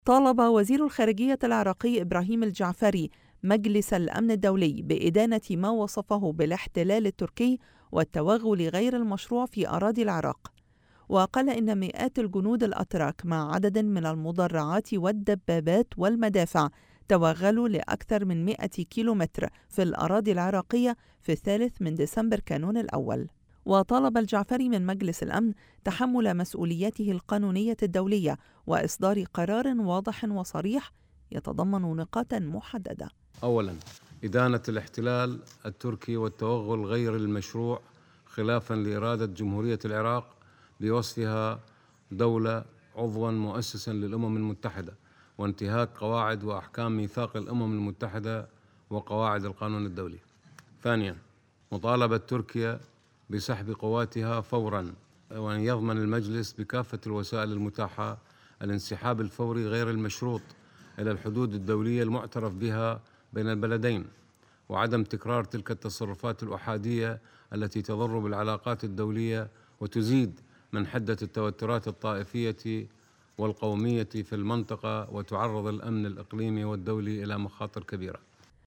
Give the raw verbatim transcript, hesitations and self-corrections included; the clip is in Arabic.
طالب وزير الخارجية العراقي إبراهيم الجعفري مجلس الأمن الدولي بإدانة ما وصفه بالاحتلال التركي والتوغل غير المشروع في أراضي العراق، وقال إن مئات الجنود الأتراك مع عدد من المدرعات والدبابات والمدافع توغلوا لأكثر من مئة كيلومتر في الأراضي العراقية في الثالث من ديسمبر كانون الأول. وطالب الجعفري من مجلس الأمن تحمل مسؤوليته القانونية الدولية وإصدار قرار واضح وصريح يتضمن نقاطا محددة. أولاً، إدانة الاحتلال التركي والتوغل غير المشروع خلافاً لإرادة جمهورية العراق بوصفها دولة عضواً مؤسساً للأمم المتحدة، وانتهاك قواعد وأحكام ميثاق الأمم المتحدة وقواعد القانون الدولي. ثانياً، مطالبة تركيا بسحب قواتها فوراً، وأن يضمن المجلس بكافة الوسائل المتاحة الانسحاب الفوري غير المشروط إلى الحدود الدولية المعترف بها بين البلدين، وعدم تكرار تلك التصرفات الأحادية التي تضر بالعلاقات الدولية وتزيد من حدة التوترات الطائفية والقومية في المنطقة وتعرض الأمن الإقليمي والدولي إلى مخاطر كبيرة.